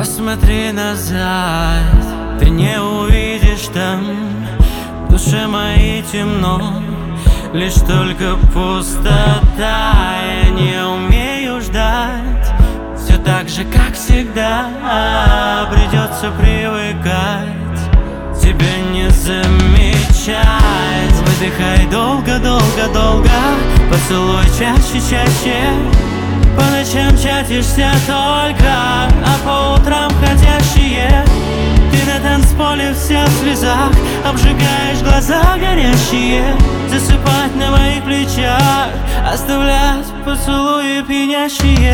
Посмотри назад, ты не увидишь там. В душе моей темно, лишь только пустота. Я не умею ждать, все так же, как всегда. Придется привыкать, тебя не замечать. Выдыхай долго, долго, долго, поцелуй чаще, чаще. По ночам чатишься только, а по утрам ходящие. Ты на танцполе вся в слезах, обжигаешь глаза горящие. Засыпать на моих плечах, оставлять поцелуи пьянящие.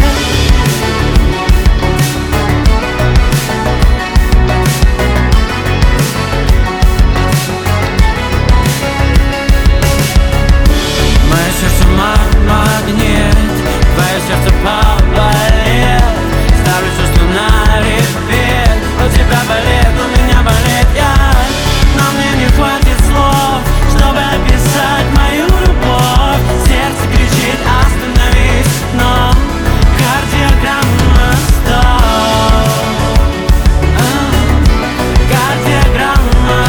Мое сердце магнит, твое сердце поболит. Ставлю чувства на репит. У тебя болит, у меня болит я. Но мне не хватит слов, чтобы описать мою любовь. Сердце кричит: остановись, но кардиограмма стоп. Кардиограмма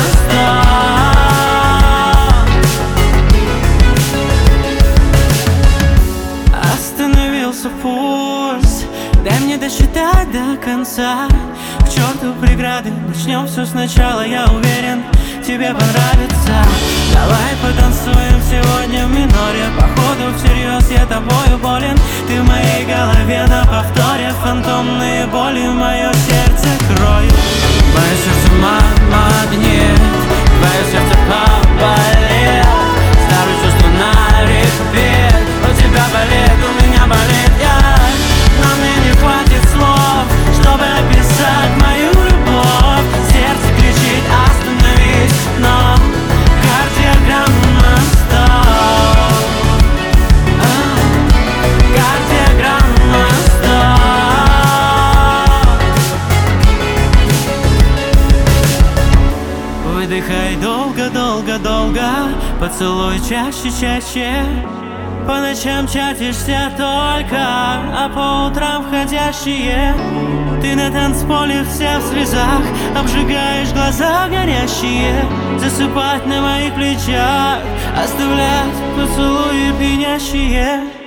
стоп. Остановился пульс, дай мне досчитать до конца. К черту преграды, начнем все сначала. Я уверен, тебе понравится. Давай потанцуем сегодня в миноре. Походу всерьез я тобою болен. Ты в моей голове на повторе. Фантомные боли мое сердце кроют. Мое сердце магнит, твое сердце поболит. Ставлю чувства на репит. У тебя болит, у меня болит я. Но мне не хватит слов, чтобы описать мою любовь. Сердце кричит: остановись, но кардиограмма стоп. Кардиограмма стоп. Выдыхай долго, долго, долго, поцелуй чаще, чаще. По ночам чатишься только, а по утрам входящие. Ты на танцполе вся в слезах, обжигаешь глаза горящие. Засыпать на моих плечах, оставлять поцелуи пьянящие.